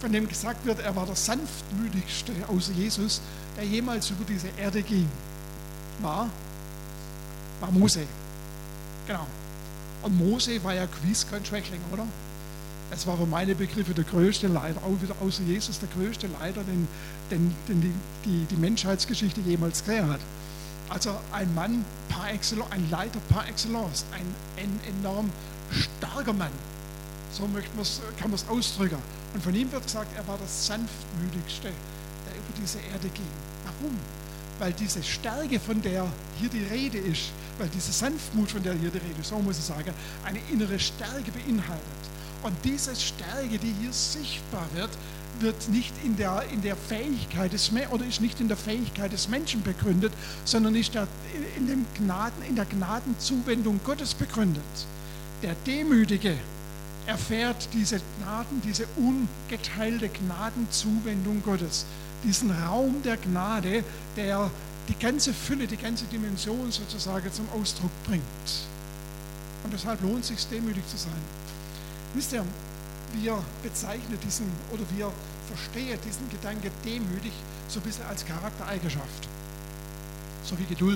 von dem gesagt wird, er war der sanftmütigste außer Jesus, der jemals über diese Erde ging, war, war Mose. Genau. Und Mose war ja gewiss kein Schwächling, oder? Es war für meine Begriffe der größte Leiter, auch wieder außer Jesus, der größte Leiter, den, den, den die, die, die Menschheitsgeschichte jemals gesehen hat. Also ein Mann par excellence, ein Leiter par excellence, ein, ein enorm starker Mann. So möchte man's, kann man es ausdrücken. Und von ihm wird gesagt, er war der sanftmütigste, der über diese Erde ging. Warum? Weil diese Stärke, von der hier die Rede ist, weil diese Sanftmut, von der hier die Rede ist, so muss ich sagen, eine innere Stärke beinhaltet. Und diese Stärke, die hier sichtbar wird, wird nicht in der, in der Fähigkeit des oder ist nicht in der Fähigkeit des Menschen begründet, sondern ist in, dem Gnaden, in der Gnadenzuwendung Gottes begründet. Der Demütige erfährt diese Gnaden, diese ungeteilte Gnadenzuwendung Gottes, diesen Raum der Gnade, der die ganze Fülle, die ganze Dimension sozusagen zum Ausdruck bringt. Und deshalb lohnt es sich, demütig zu sein. Wisst ihr, wir bezeichnen diesen, oder wir verstehen diesen Gedanke demütig so ein bisschen als Charaktereigenschaft, so wie Geduld.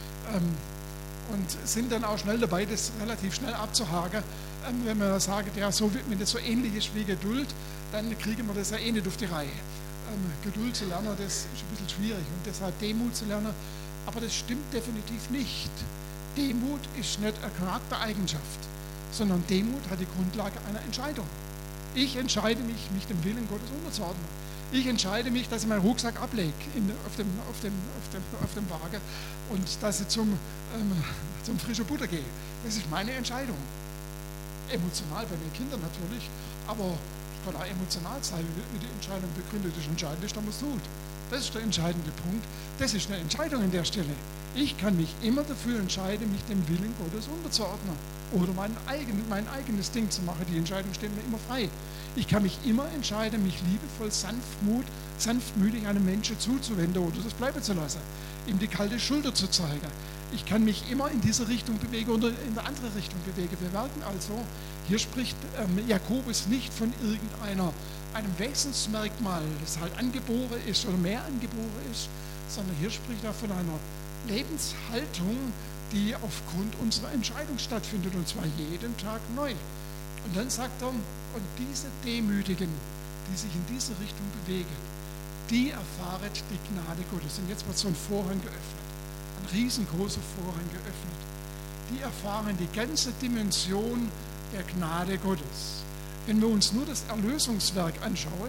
Und sind dann auch schnell dabei, das relativ schnell abzuhaken. Wenn wir sagen, ja, so, wenn das so ähnlich ist wie Geduld, dann kriegen wir das ja eh nicht auf die Reihe. Geduld zu lernen, das ist ein bisschen schwierig und deshalb Demut zu lernen, aber das stimmt definitiv nicht. Demut ist nicht eine Charaktereigenschaft, sondern Demut hat die Grundlage einer Entscheidung. Ich entscheide mich, mich dem Willen Gottes unterzuordnen. Ich entscheide mich, dass ich meinen Rucksack ablege in, auf, dem, auf, dem, auf, dem, auf dem Wagen und dass ich zum, ähm, zum frischen Butter gehe. Das ist meine Entscheidung. Emotional bei den Kindern natürlich, aber es kann auch emotional sein, wie die Entscheidung begründet ist. Entscheidend ist, dass man es tut. Das ist der entscheidende Punkt. Das ist eine Entscheidung an der Stelle. Ich kann mich immer dafür entscheiden, mich dem Willen Gottes unterzuordnen oder mein, eigen, mein eigenes Ding zu machen. Die Entscheidung steht mir immer frei. Ich kann mich immer entscheiden, mich liebevoll, sanftmut, sanftmütig einem Menschen zuzuwenden oder das bleiben zu lassen, ihm die kalte Schulter zu zeigen. Ich kann mich immer in diese Richtung bewegen oder in eine andere Richtung bewegen. Wir merken also, hier spricht ähm, Jakobus nicht von irgendeiner einem Wesensmerkmal, das halt angeboren ist oder mehr angeboren ist, sondern hier spricht er von einer Lebenshaltung, die aufgrund unserer Entscheidung stattfindet, und zwar jeden Tag neu. Und dann sagt er, und diese Demütigen, die sich in diese Richtung bewegen, die erfahren die Gnade Gottes. Und jetzt wird so ein Vorhang geöffnet, ein riesengroßer Vorhang geöffnet. Die erfahren die ganze Dimension der Gnade Gottes. Wenn wir uns nur das Erlösungswerk anschauen,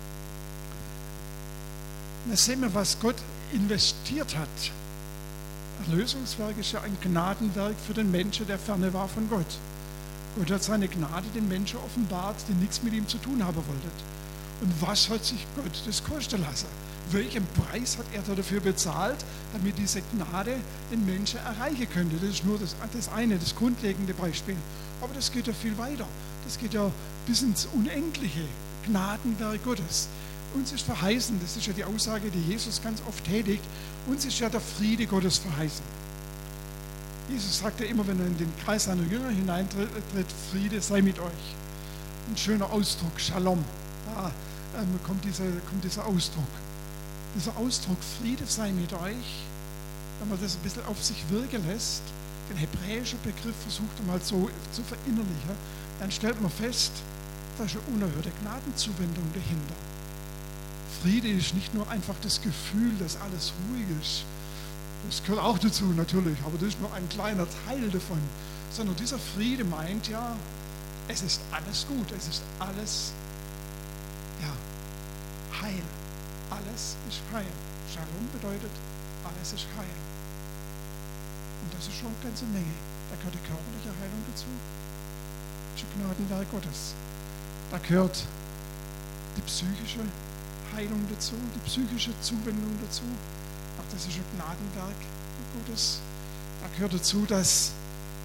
dann sehen wir, was Gott investiert hat. Erlösungswerk ist ja ein Gnadenwerk für den Menschen, der ferne war von Gott. Gott hat seine Gnade den Menschen offenbart, die nichts mit ihm zu tun haben wollten. Und was hat sich Gott das kosten lassen? Welchen Preis hat er dafür bezahlt, damit diese Gnade den Menschen erreichen könnte? Das ist nur das, das eine, das grundlegende Beispiel. Aber das geht ja viel weiter. Das geht ja bis ins unendliche Gnadenwerk Gottes. Uns ist verheißen, das ist ja die Aussage, die Jesus ganz oft tätigt, uns ist ja der Friede Gottes verheißen. Jesus sagt ja immer, wenn er in den Kreis seiner Jünger hineintritt, Friede sei mit euch. Ein schöner Ausdruck, Shalom. Da ähm, kommt, dieser, kommt dieser Ausdruck. Dieser Ausdruck, Friede sei mit euch, wenn man das ein bisschen auf sich wirken lässt, den hebräischen Begriff versucht mal so zu verinnerlichen, dann stellt man fest, da ist eine unerhörte Gnadenzuwendung dahinter. Friede ist nicht nur einfach das Gefühl, dass alles ruhig ist. Das gehört auch dazu natürlich, aber das ist nur ein kleiner Teil davon. Sondern dieser Friede meint ja, es ist alles gut, es ist alles ja, heil. Alles ist heil. Shalom bedeutet, alles ist heil. Und das ist schon eine ganze Menge. Da gehört die körperliche Heilung dazu. Das ist ein Gnadenwerk Gottes. Da gehört die psychische Heilung dazu, die psychische Zuwendung dazu. Auch das ist ein Gnadenwerk Gottes. Da gehört dazu, dass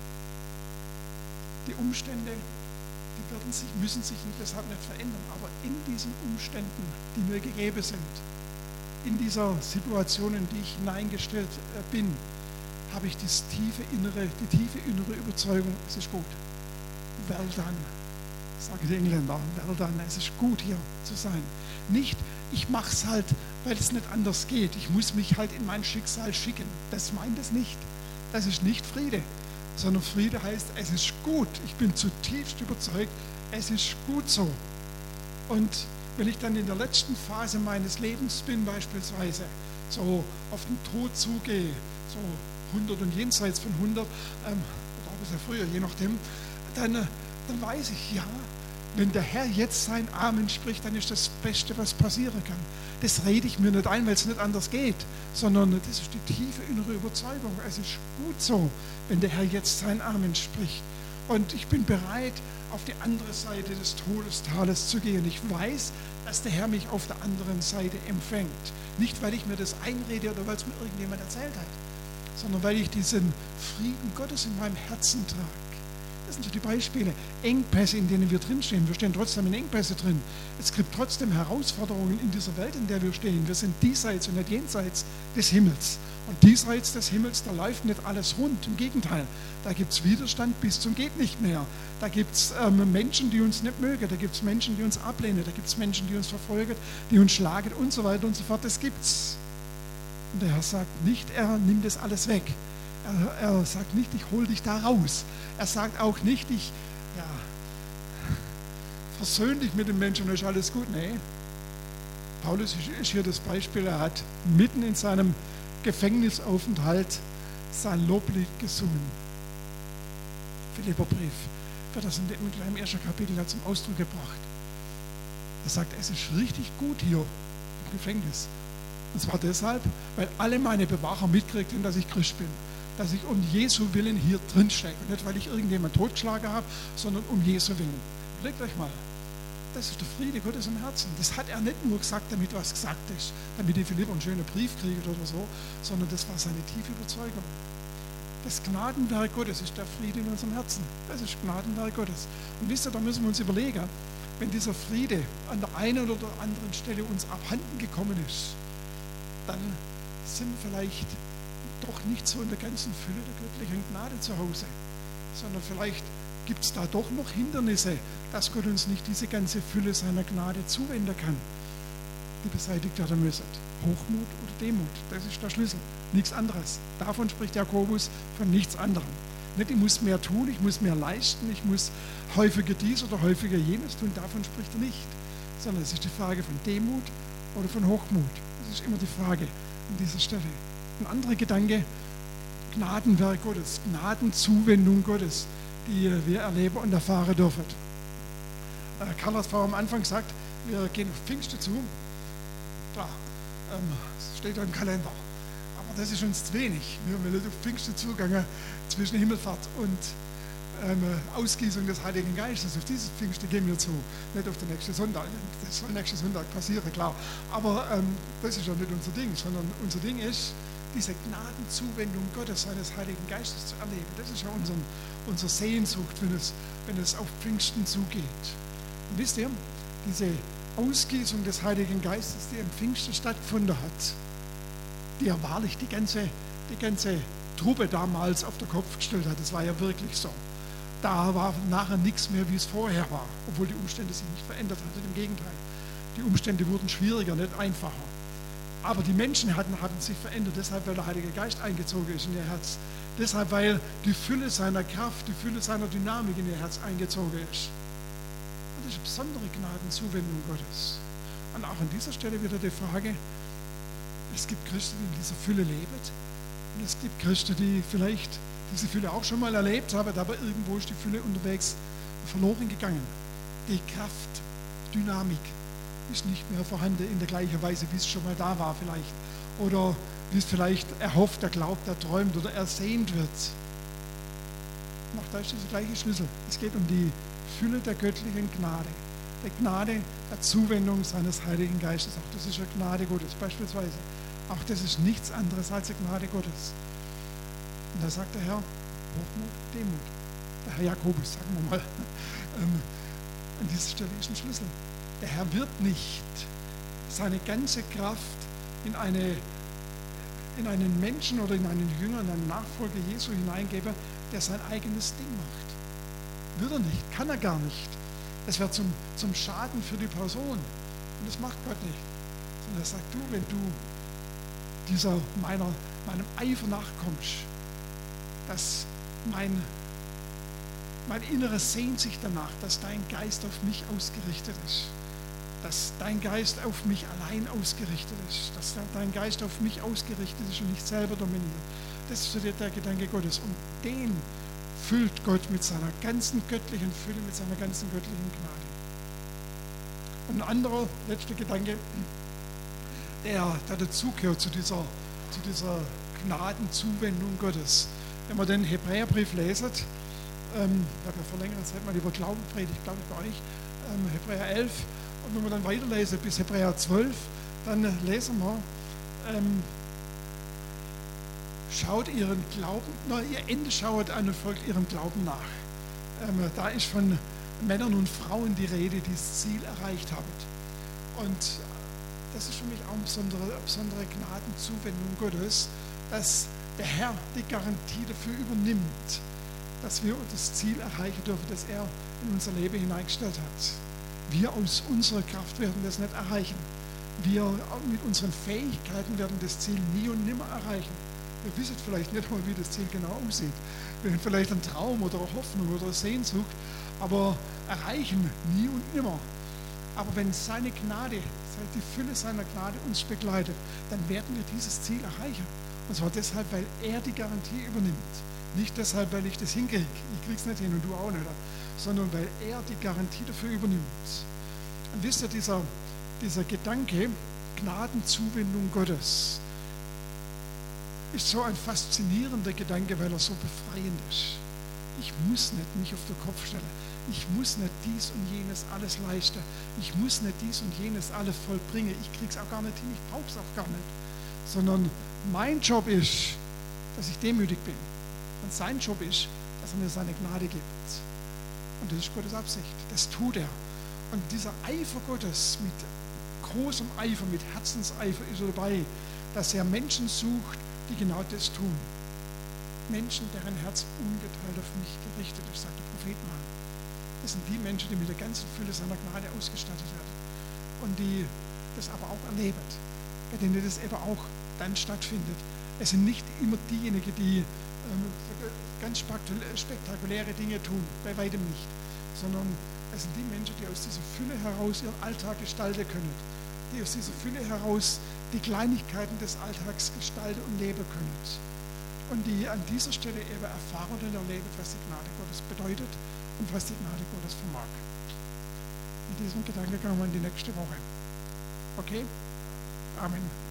die Umstände, die werden sich, müssen sich deshalb nicht verändern, aber in diesen Umständen, die mir gegeben sind, in dieser Situation, in die ich hineingestellt bin, habe ich das tiefe innere, die tiefe innere Überzeugung, es ist gut. Well done. sagen die Engländer, well done, es ist gut hier zu sein. Nicht, ich mache es halt, weil es nicht anders geht. Ich muss mich halt in mein Schicksal schicken. Das meint es nicht. Das ist nicht Friede, sondern Friede heißt, es ist gut. Ich bin zutiefst überzeugt, es ist gut so. Und wenn ich dann in der letzten Phase meines Lebens bin, beispielsweise, so auf den Tod zugehe, so hundert und jenseits von hundert, ähm, oder ein bisschen früher, je nachdem, dann, äh, dann weiß ich, ja, wenn der Herr jetzt sein Amen spricht, dann ist das Beste, was passieren kann. Das rede ich mir nicht ein, weil es nicht anders geht, sondern das ist die tiefe innere Überzeugung. Es ist gut so, wenn der Herr jetzt sein Amen spricht. Und ich bin bereit, auf die andere Seite des Todestales zu gehen. Ich weiß, dass der Herr mich auf der anderen Seite empfängt. Nicht, weil ich mir das einrede oder weil es mir irgendjemand erzählt hat, sondern weil ich diesen Frieden Gottes in meinem Herzen trage. Das sind so die Beispiele. Engpässe, in denen wir drinstehen. Wir stehen trotzdem in Engpässe drin. Es gibt trotzdem Herausforderungen in dieser Welt, in der wir stehen. Wir sind diesseits und nicht jenseits des Himmels. Und diesseits des Himmels, da läuft nicht alles rund. Im Gegenteil, da gibt es Widerstand bis zum geht nicht mehr. Da gibt es ähm, Menschen, die uns nicht mögen. Da gibt es Menschen, die uns ablehnen. Da gibt es Menschen, die uns verfolgen, die uns schlagen und so weiter und so fort. Das gibt's. Und der Herr sagt nicht, er nimmt das alles weg. Er, er sagt nicht, ich hole dich da raus. Er sagt auch nicht, ich ja, versöhne dich mit dem Menschen und ist alles gut. Nee. Paulus ist hier das Beispiel. Er hat mitten in seinem Gefängnisaufenthalt sein Loblied gesungen. Philipperbrief wird das in dem im ersten Kapitel zum Ausdruck gebracht. Er sagt, es ist richtig gut hier im Gefängnis. Und zwar deshalb, weil alle meine Bewacher mitkriegten, dass ich Christ bin. Dass ich um Jesu Willen hier drin stecke. Und nicht, weil ich irgendjemanden totgeschlagen habe, sondern um Jesu Willen. Überlegt euch mal, das ist der Friede Gottes im Herzen. Das hat er nicht nur gesagt, damit was gesagt ist, damit die Philipper einen schönen Brief kriegen oder so, sondern das war seine tiefe Überzeugung. Das Gnadenwerk Gottes ist der Friede in unserem Herzen. Das ist Gnadenwerk Gottes. Und wisst ihr, da müssen wir uns überlegen, wenn dieser Friede an der einen oder anderen Stelle uns abhanden gekommen ist, dann sind wir vielleicht doch nicht so in der ganzen Fülle der göttlichen Gnade zu Hause, sondern vielleicht gibt es da doch noch Hindernisse, dass Gott uns nicht diese ganze Fülle seiner Gnade zuwenden kann, die beseitigt werden müssen. Hochmut oder Demut, das ist der Schlüssel, nichts anderes. Davon spricht Jakobus, von nichts anderem. Nicht, ich muss mehr tun, ich muss mehr leisten, ich muss häufiger dies oder häufiger jenes tun, davon spricht er nicht, sondern es ist die Frage von Demut oder von Hochmut. Das ist immer die Frage an dieser Stelle. Ein anderer Gedanke, Gnadenwerk Gottes, Gnadenzuwendung Gottes, die wir erleben und erfahren dürfen. Karl hat vorher am Anfang gesagt, wir gehen auf Pfingsten zu. Klar, ähm, das steht da im Kalender. Aber das ist uns zu wenig. Wir wollen auf Pfingsten zugehen zwischen Himmelfahrt und ähm, Ausgießung des Heiligen Geistes. Auf dieses Pfingsten gehen wir zu, nicht auf den nächsten Sonntag. Das soll nächsten Sonntag passieren, klar. Aber ähm, das ist ja nicht unser Ding, sondern unser Ding ist, diese Gnadenzuwendung Gottes, seines Heiligen Geistes zu erleben. Das ist ja unser, unsere Sehnsucht, wenn es, wenn es auf Pfingsten zugeht. Und wisst ihr, diese Ausgießung des Heiligen Geistes, die am Pfingsten stattgefunden hat, die ja wahrlich die ganze, die ganze Truppe damals auf den Kopf gestellt hat. Das war ja wirklich so. Da war nachher nichts mehr, wie es vorher war, obwohl die Umstände sich nicht verändert hatten. Im Gegenteil, die Umstände wurden schwieriger, nicht einfacher. Aber die Menschen hatten, hatten sich verändert, deshalb, weil der Heilige Geist eingezogen ist in ihr Herz. Deshalb, weil die Fülle seiner Kraft, die Fülle seiner Dynamik in ihr Herz eingezogen ist. Und das ist eine besondere Gnadenzuwendung Gottes. Und auch an dieser Stelle wieder die Frage, es gibt Christen, die in dieser Fülle leben. Und es gibt Christen, die vielleicht diese Fülle auch schon mal erlebt haben, aber irgendwo ist die Fülle unterwegs verloren gegangen. Die Kraft, Dynamik ist nicht mehr vorhanden in der gleichen Weise, wie es schon mal da war vielleicht. Oder wie es vielleicht erhofft, erglaubt, erträumt oder ersehnt wird. Auch da ist dieser gleiche Schlüssel. Es geht um die Fülle der göttlichen Gnade. Der Gnade, der Zuwendung seines Heiligen Geistes. Auch das ist eine Gnade Gottes beispielsweise. Auch das ist nichts anderes als eine Gnade Gottes. Und da sagt der Herr, Hochmut, Demut. Der Herr Jakobus, sagen wir mal. Ähm, an dieser Stelle ist ein Schlüssel. Der Herr wird nicht seine ganze Kraft in, eine, in einen Menschen oder in einen Jünger, in einen Nachfolger Jesu hineingeben, der sein eigenes Ding macht. Wird er nicht, kann er gar nicht. Das wäre zum, zum Schaden für die Person. Und das macht Gott nicht. Sondern er sagt, du, wenn du dieser meiner, meinem Eifer nachkommst, dass mein, mein Inneres sehnt sich danach, dass dein Geist auf mich ausgerichtet ist. Dass dein Geist auf mich allein ausgerichtet ist. Dass dein Geist auf mich ausgerichtet ist und nicht selber dominiert. Das ist so der, der Gedanke Gottes. Und den füllt Gott mit seiner ganzen göttlichen Fülle, mit seiner ganzen göttlichen Gnade. Und ein anderer, letzter Gedanke, der, der dazugehört zu dieser, zu dieser Gnadenzuwendung Gottes. Wenn man den Hebräerbrief leset, ähm, ich habe ja vor längerer Zeit mal über Glauben predigt, glaube ich bei euch, ähm, Hebräer elf, und wenn man dann weiterlesen bis Hebräer zwölf, dann lesen wir, ähm, schaut ihren Glauben, na, ihr Ende schaut an und folgt ihrem Glauben nach. Ähm, da ist von Männern und Frauen die Rede, die das Ziel erreicht haben. Und das ist für mich auch eine besondere, eine besondere Gnadenzuwendung Gottes, dass der Herr die Garantie dafür übernimmt, dass wir das Ziel erreichen dürfen, das er in unser Leben hineingestellt hat. Wir aus unserer Kraft werden das nicht erreichen. Wir mit unseren Fähigkeiten werden das Ziel nie und nimmer erreichen. Wir wissen vielleicht nicht mal, wie das Ziel genau aussieht. Wir haben vielleicht einen Traum oder eine Hoffnung oder eine Sehnsucht, aber erreichen nie und nimmer. Aber wenn seine Gnade, die Fülle seiner Gnade uns begleitet, dann werden wir dieses Ziel erreichen. Und zwar deshalb, weil er die Garantie übernimmt. Nicht deshalb, weil ich das hinkriege. Ich kriege es nicht hin und du auch nicht. Sondern weil er die Garantie dafür übernimmt. Und wisst ihr, dieser, dieser Gedanke, Gnadenzuwendung Gottes, ist so ein faszinierender Gedanke, weil er so befreiend ist. Ich muss nicht mich auf den Kopf stellen. Ich muss nicht dies und jenes alles leisten. Ich muss nicht dies und jenes alles vollbringen. Ich kriege es auch gar nicht hin, ich brauche es auch gar nicht. Sondern mein Job ist, dass ich demütig bin. Und sein Job ist, dass er mir seine Gnade gibt. Und das ist Gottes Absicht. Das tut er. Und dieser Eifer Gottes, mit großem Eifer, mit Herzenseifer ist er dabei, dass er Menschen sucht, die genau das tun. Menschen, deren Herz ungeteilt auf mich gerichtet ist, sagt der Prophet mal. Das sind die Menschen, die mit der ganzen Fülle seiner Gnade ausgestattet werden. Und die das aber auch erleben. Bei denen das eben auch dann stattfindet. Es sind nicht immer diejenigen, die ähm, ganz spektakuläre Dinge tun, bei weitem nicht. Sondern es sind die Menschen, die aus dieser Fülle heraus ihren Alltag gestalten können. Die aus dieser Fülle heraus die Kleinigkeiten des Alltags gestalten und leben können. Und die an dieser Stelle eben erfahren und erleben, was die Gnade Gottes bedeutet und was die Gnade Gottes vermag. Mit diesem Gedanken gehen wir in die nächste Woche. Okay? Amen.